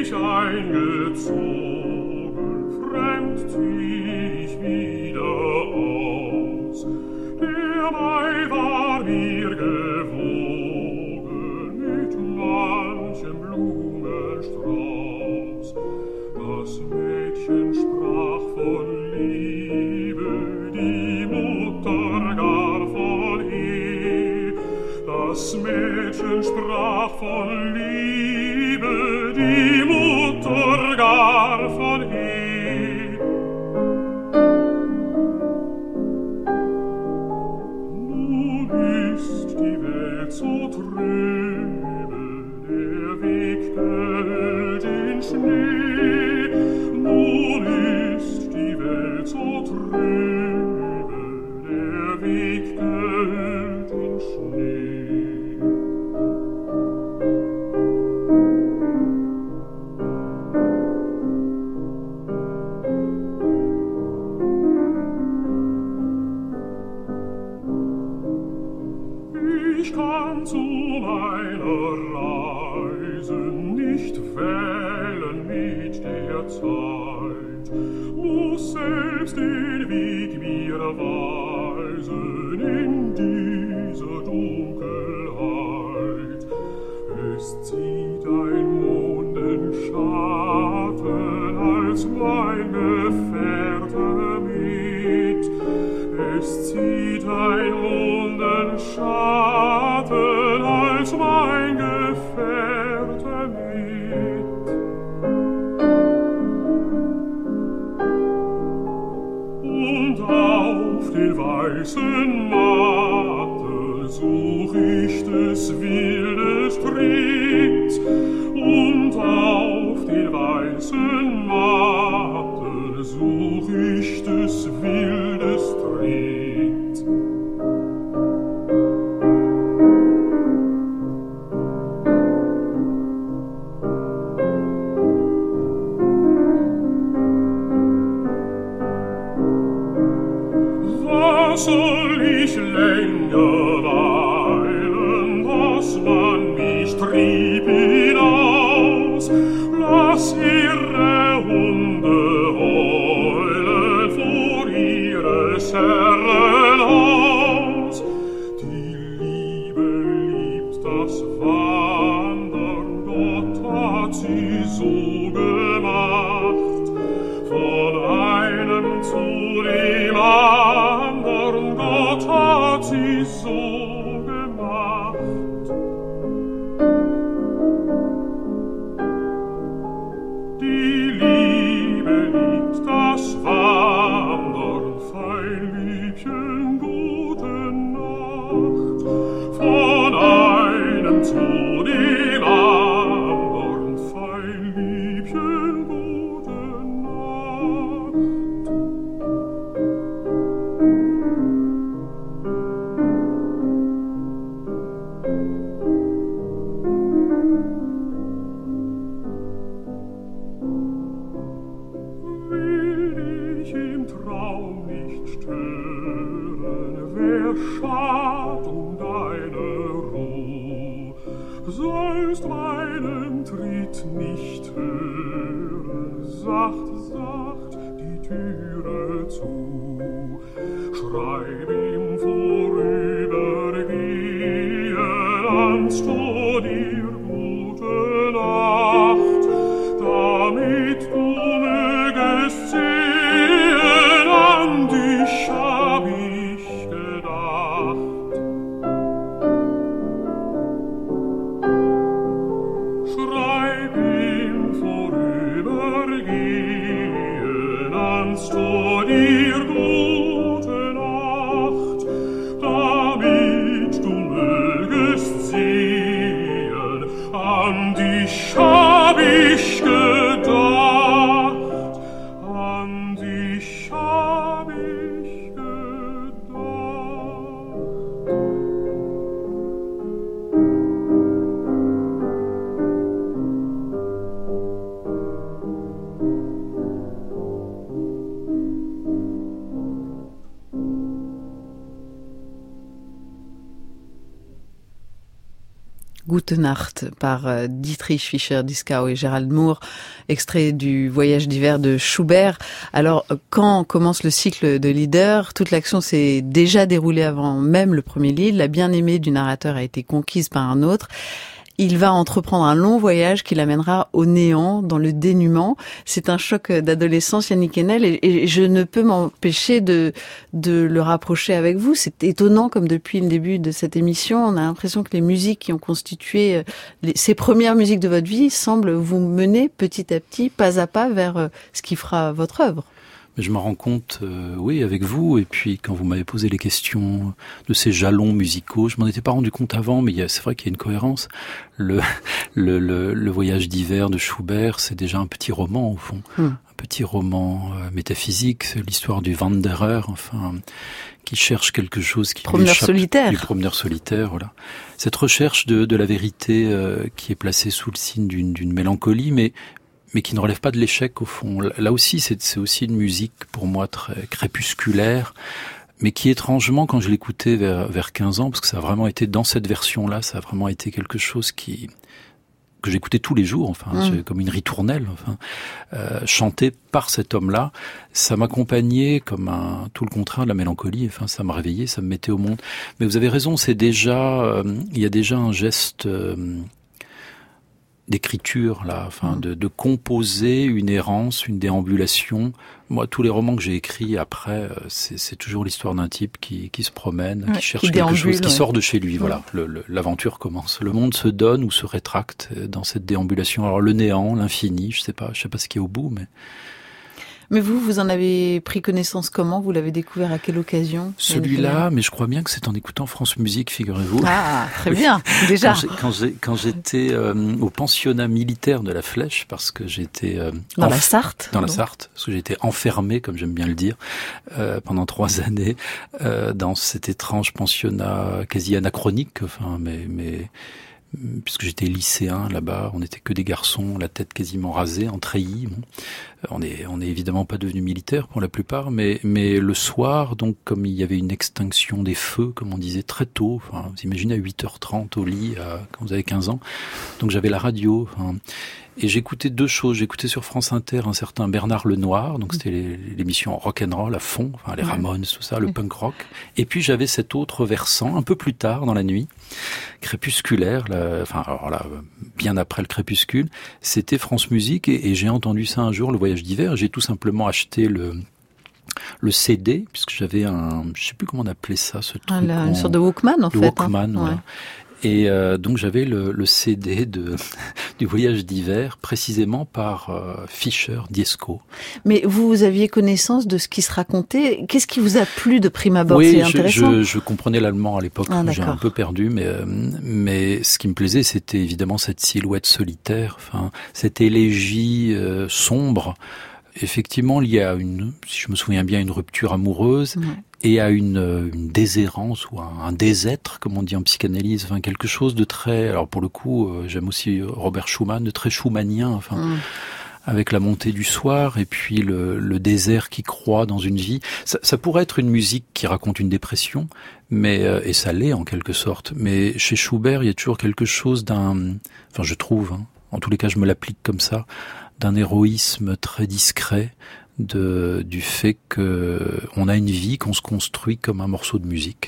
ich eingezogen, fremd zieh ich wieder aus. Dabei war mir gewogen mit manchem Blumenstrauß. Das Mädchen sprach von Liebe, die Mutter gar von Ehe. Das Mädchen sprach von Liebe, die Mutter gar von Ehe. Nun ist die Welt so trübe, der Weg hüllt in Schnee. Nun ist die Welt so trübe, der Weg hüllt in Schnee. Ich kann zu meiner Reise nicht wählen mit der Zeit, muss selbst den Weg mir weisen in dieser Dunkelheit. Es zieht ein Mondenschatten als mein Gefährte mit. Es zieht ein Mondenschatten als mein Gefährte mit. Und auf den weißen Matten such ich des Wildes Tritt. Und auf den weißen Matten such ich des Wildes Tritt. Was soll ich länger weilen, dass man mich trieb hinaus? Lass ihre Hunde heulen vor ihres Herren Haus. Die Liebe liebt das Wandern, Gott hat sie so gemacht. Von einem zu dem anderen, Gott hat sie so gemacht. Die Liebe liebt das Wandern, fein Liebchen, gute Nacht. Von einem zu dem anderen, fein Liebchen, gute Nacht. Schad deine Ruh, sollst meinen Tritt nicht hören, sacht, sacht die Türe zu. Schreib ihm vorübergehen ans Tor dir gute Nacht, damit du mögest sehen, an dich hab ich gedacht. Schreib ihm vorübergehen ans Tor dir gute Nacht, damit du mögest sehen, an dich hab ich gedacht, an dich hab ich gedacht. Gute Nacht par Dietrich Fischer-Dieskau et Gérald Moore, extrait du Voyage d'hiver de Schubert. Alors, quand commence le cycle de Lieder, toute l'action s'est déjà déroulée avant même le premier Lied. La bien-aimée du narrateur a été conquise par un autre. Il va entreprendre un long voyage qui l'amènera au néant, dans le dénuement. C'est un choc d'adolescence, Yannick Enel, et je ne peux m'empêcher de le rapprocher avec vous. C'est étonnant, comme depuis le début de cette émission, on a l'impression que les musiques qui ont constitué ces premières musiques de votre vie semblent vous mener petit à petit, pas à pas, vers ce qui fera votre œuvre. Mais je m'en rends compte, oui, avec vous, et puis quand vous m'avez posé les questions de ces jalons musicaux, je m'en étais pas rendu compte avant, mais c'est vrai qu'il y a une cohérence. Le Voyage d'hiver de Schubert, c'est déjà un petit roman, au fond. Un petit roman métaphysique, c'est l'histoire du Wanderer, enfin, qui cherche quelque chose qui lui échappe. Solitaire. Du promeneur solitaire, voilà. Cette recherche de la vérité qui est placée sous le signe d'une mélancolie, mais qui ne relève pas de l'échec au fond. Là aussi, c'est aussi une musique pour moi très crépusculaire, mais qui étrangement, quand je l'écoutais vers 15 ans, parce que ça a vraiment été dans cette version-là, ça a vraiment été quelque chose que j'écoutais tous les jours, enfin, comme une ritournelle, enfin, chanté par cet homme-là, ça m'accompagnait comme tout le contraire de la mélancolie, enfin, ça me réveillait, ça me mettait au monde. Mais vous avez raison, il y a déjà un geste d'écriture là, enfin de composer une errance, une déambulation. Moi, tous les romans que j'ai écrits après, c'est toujours l'histoire d'un type qui se promène, qui cherche quelque chose, qui sort de chez lui. Voilà, l'aventure commence. Le monde se donne ou se rétracte dans cette déambulation. Alors le néant, l'infini, je sais pas ce qu'il y a au bout, mais. Mais vous en avez pris connaissance comment? Vous l'avez découvert à quelle occasion? Celui-là, mais je crois bien que c'est en écoutant France Musique, figurez-vous. Ah, très bien, déjà. Quand j'étais au pensionnat militaire de la Flèche, parce que j'étais... dans la Sarthe? Dans la Sarthe, parce que j'étais enfermé, comme j'aime bien le dire, pendant 3 années, dans cet étrange pensionnat quasi anachronique, enfin, mais puisque j'étais lycéen là-bas, on n'était que des garçons, la tête quasiment rasée, en treillis. Bon. On est évidemment pas devenus militaires pour la plupart, mais le soir, donc comme il y avait une extinction des feux, comme on disait très tôt, enfin, vous imaginez à 8h30 au lit, quand vous avez 15 ans, donc j'avais la radio, enfin, et j'écoutais 2 choses. J'écoutais sur France Inter un certain Bernard Lenoir, donc c'était l'émission rock'n'roll à fond, enfin les Ramones, tout ça, le punk rock. Et puis j'avais cet autre versant, un peu plus tard dans la nuit, crépusculaire, bien après le crépuscule, c'était France Musique, et j'ai entendu ça un jour, le Voyage d'hiver. J'ai tout simplement acheté le CD, puisque j'avais je sais plus comment on appelait ça, ce truc. Une sorte de Walkman, en fait. Walkman, voilà. Et donc j'avais le CD du Voyage d'hiver, précisément par Fischer-Dieskau. Mais vous aviez connaissance de ce qui se racontait. Qu'est-ce qui vous a plu de prime abord? Oui, c'est intéressant. je comprenais l'allemand à l'époque, j'ai un peu perdu, mais ce qui me plaisait, c'était évidemment cette silhouette solitaire, enfin cette élégie sombre. Effectivement, il y a si je me souviens bien, une rupture amoureuse et à une déshérence ou un désêtre, comme on dit en psychanalyse, enfin quelque chose de très. Alors pour le coup, j'aime aussi Robert Schumann, de très schumannien, enfin avec la montée du soir et puis le désert qui croît dans une vie. Ça pourrait être une musique qui raconte une dépression, mais et ça l'est en quelque sorte. Mais chez Schubert, il y a toujours quelque chose enfin je trouve, en tous les cas, je me l'applique comme ça, d'un héroïsme très discret, du fait que on a une vie qu'on se construit comme un morceau de musique.